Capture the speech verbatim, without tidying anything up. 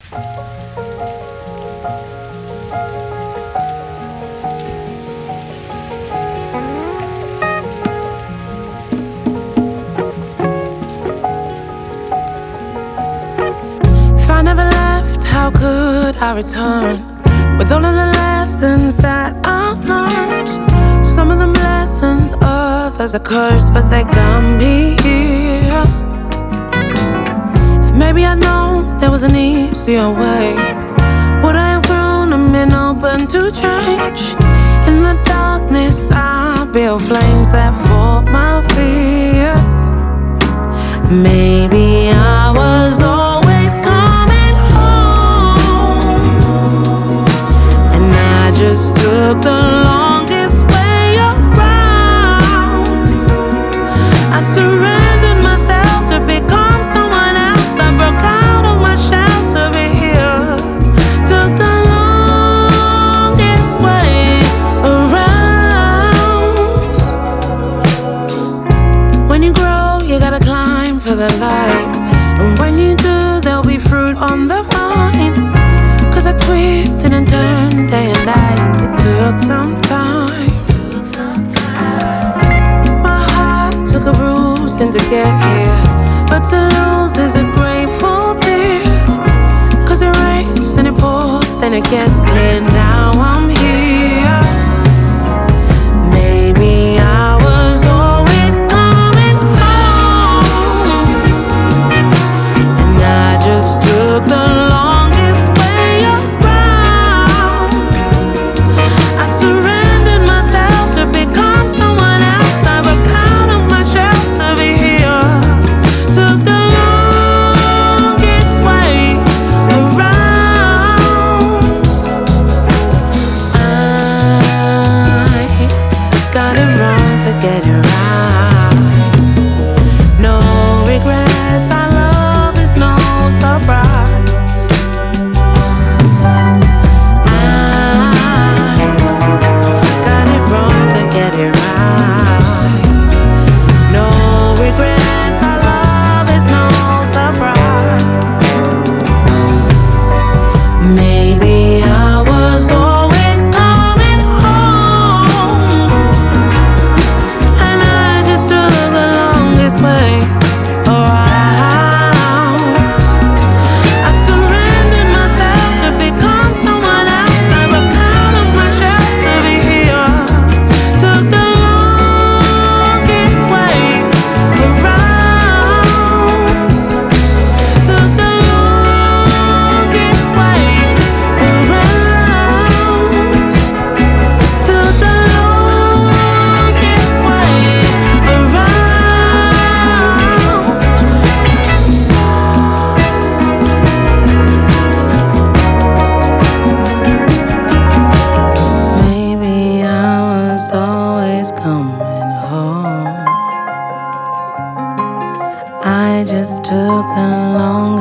If I never left, how could I return? With all of the lessons that I've learned. Some of them lessons, others are cursed, but they got me here. If maybe I'd known there was an easier way, would I have grown and been open to change? In the darkness I build flames that fought my fears. Maybe I was always coming home, and I just took the longest way around. I surrendered myself to become someone else. I broke out of my shell to be here. Took the longest way around. When you grow, you gotta climb for the light, and when you do, there'll be fruit on the vine. Cause I twisted and turned day and night. It took some time. My heart took a bruising to get here, but to lose is a grateful tear. Cause it rains and it pours, then it gets clear. Now I'm here. Maybe I was always coming home, and I just took the longest way around. I surrendered myself to become someone else. I broke out of my shell to be here. Took the longest way around. I got it wrong to get it right. No regrets, our love is no surprise. I got it wrong to get it right. No regrets, our love is no surprise. Maybe I was always coming home, and I just took the longest way around. I surrendered myself to become someone else. I broke out of my shell to be here. Took the longest way around. Took the longest way around. Took the longest way around. Maybe I was always coming home. I just took the long